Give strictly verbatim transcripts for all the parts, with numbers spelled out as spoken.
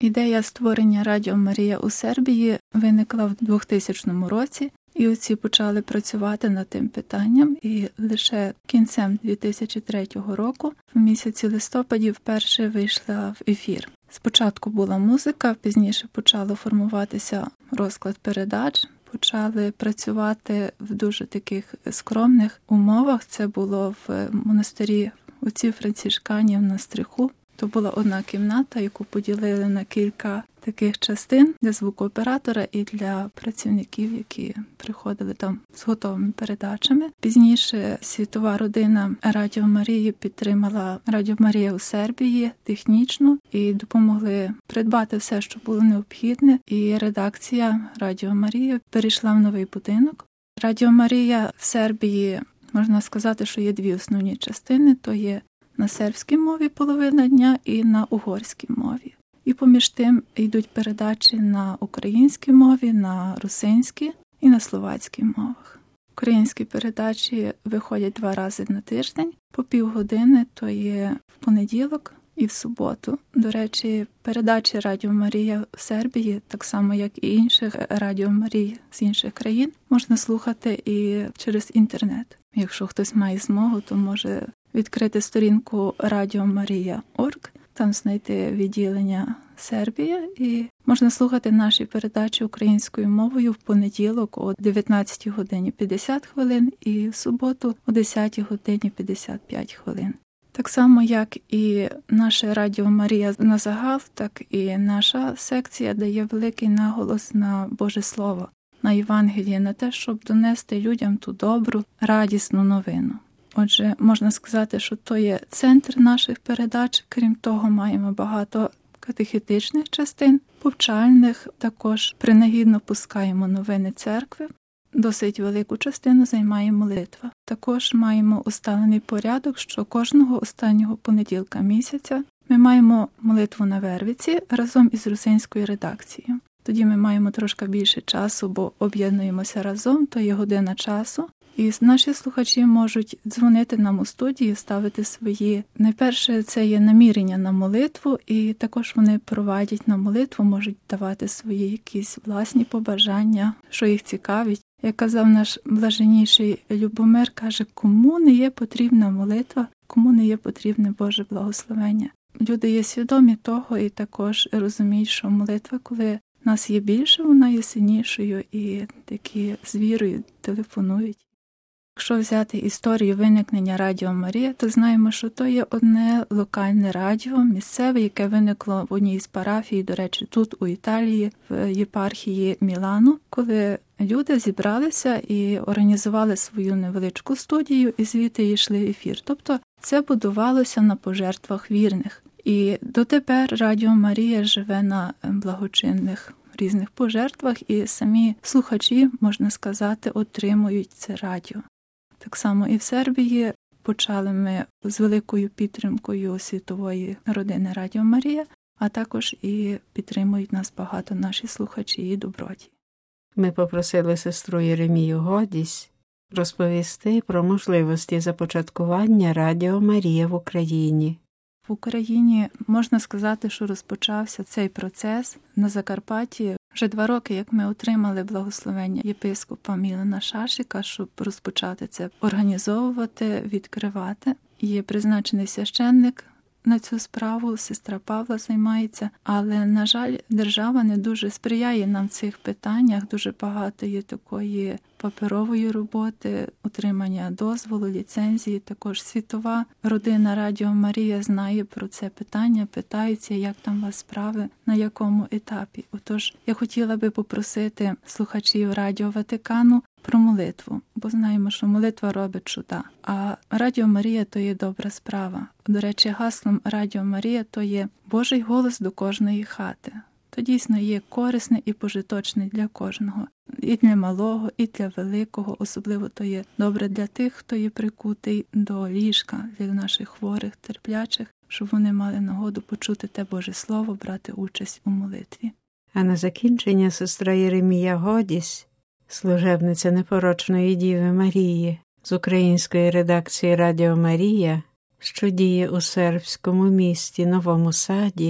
Ідея створення Радіо Марія у Сербії виникла в двохтисячному році, і отці почали працювати над тим питанням, і лише кінцем дві тисячі третього року, в місяці листопаді, вперше вийшла в ефір. Спочатку була музика, пізніше почало формуватися розклад передач, почали працювати в дуже таких скромних умовах. Це було в монастирі отців францишканів на Стриху. То була одна кімната, яку поділили на кілька таких частин для звукооператора і для працівників, які приходили там з готовими передачами. Пізніше світова родина Радіо Марії підтримала Радіо Марія у Сербії технічно і допомогли придбати все, що було необхідне. І редакція Радіо Марія перейшла в новий будинок. Радіо Марія в Сербії, можна сказати, що є дві основні частини, то є на сербській мові половина дня і на угорській мові. І поміж тим йдуть передачі на українській мові, на русинській і на словацькій мовах. Українські передачі виходять два рази на тиждень, по півгодини, то є в понеділок і в суботу. До речі, передачі Радіо Марія в Сербії, так само як і інших Радіо Марії з інших країн, можна слухати і через інтернет. Якщо хтось має змогу, то може відкрити сторінку радіо марія крапка орг, там знайти відділення Сербія, і можна слухати наші передачі українською мовою в понеділок о дев'ятнадцятій годині п'ятдесят хвилин і в суботу о десятій годині п'ятдесят п'ять хвилин. Так само, як і наше Радіо Марія на загал, так і наша секція дає великий наголос на Боже Слово, на Євангеліє, на те, щоб донести людям ту добру, радісну новину. Отже, можна сказати, що то є центр наших передач. Крім того, маємо багато катехетичних частин, повчальних, також принагідно пускаємо новини церкви. Досить велику частину займає молитва. Також маємо усталений порядок, що кожного останнього понеділка місяця ми маємо молитву на Вервиці разом із русинською редакцією. Тоді ми маємо трошки більше часу, бо об'єднуємося разом, то є година часу. І наші слухачі можуть дзвонити нам у студію, ставити свої, найперше, це є намірення на молитву, і також вони проводять на молитву, можуть давати свої якісь власні побажання, що їх цікавить. Як казав наш блаженніший Любомир, каже, кому не є потрібна молитва, кому не є потрібне Боже благословення. Люди є свідомі того і також розуміють, що молитва, коли нас є більше, вона є сильнішою, і такі з вірою телефонують. Якщо взяти історію виникнення Радіо Марія, то знаємо, що то є одне локальне радіо, місцеве, яке виникло в одній з парафій, до речі, тут у Італії, в єпархії Мілану, коли люди зібралися і організували свою невеличку студію, і звідти йшли в ефір. Тобто це будувалося на пожертвах вірних. І дотепер Радіо Марія живе на благочинних різних пожертвах, і самі слухачі, можна сказати, отримують це радіо. Так само і в Сербії почали ми з великою підтримкою світової родини Радіо Марія, а також і підтримують нас багато наші слухачі і доброті. Ми попросили сестру Єремію Годісь розповісти про можливості започаткування Радіо Марія в Україні. В Україні можна сказати, що розпочався цей процес на Закарпатті. Вже два роки, як ми отримали благословення єпископа Мілана Шашика, щоб розпочати це, організовувати, відкривати. Є призначений священник на цю справу, сестра Павла займається, але, на жаль, держава не дуже сприяє нам в цих питаннях. Дуже багато є такої паперової роботи, отримання дозволу, ліцензії. Також світова родина Радіо Марія знає про це питання, питаються, як там у вас справи, на якому етапі. Отож, я хотіла би попросити слухачів Радіо Ватикану про молитву, бо знаємо, що молитва робить чуда. А Радіо Марія – то є добра справа. До речі, гаслом Радіо Марія – то є Божий голос до кожної хати. То дійсно є корисне і пожиточне для кожного. І для малого, і для великого. Особливо то є добре для тих, хто є прикутий до ліжка, для наших хворих, терплячих, щоб вони мали нагоду почути те Боже Слово, брати участь у молитві. А на закінчення сестра Єремія Годісь, служебниця непорочної Діви Марії з української редакції Радіо Марія, що діє у сербському місті Новому Саді,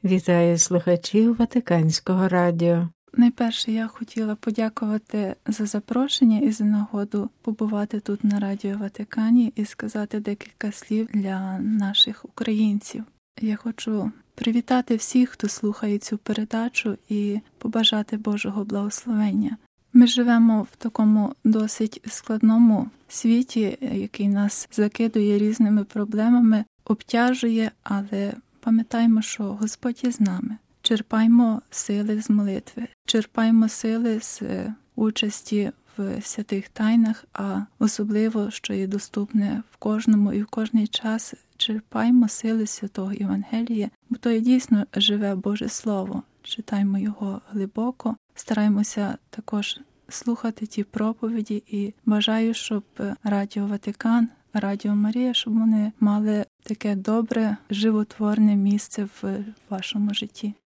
Вітаю слухачів Ватиканського радіо. Найперше я хотіла подякувати за запрошення і за нагоду побувати тут на Радіо Ватикані і сказати декілька слів для наших українців. Я хочу привітати всіх, хто слухає цю передачу, і побажати Божого благословення. Ми живемо в такому досить складному світі, який нас закидує різними проблемами, обтяжує, але пам'ятаємо, що Господь є з нами. Черпаймо сили з молитви, черпаймо сили з участі в святих тайнах, а особливо, що є доступне в кожному і в кожний час, черпаймо сили Святого Євангелія, бо то є дійсно живе Боже Слово. Читаймо його глибоко, стараймося також слухати ті проповіді і бажаю, щоб Радіо Ватикан, Радіо Марія, щоб вони мали таке добре, животворне місце в вашому житті.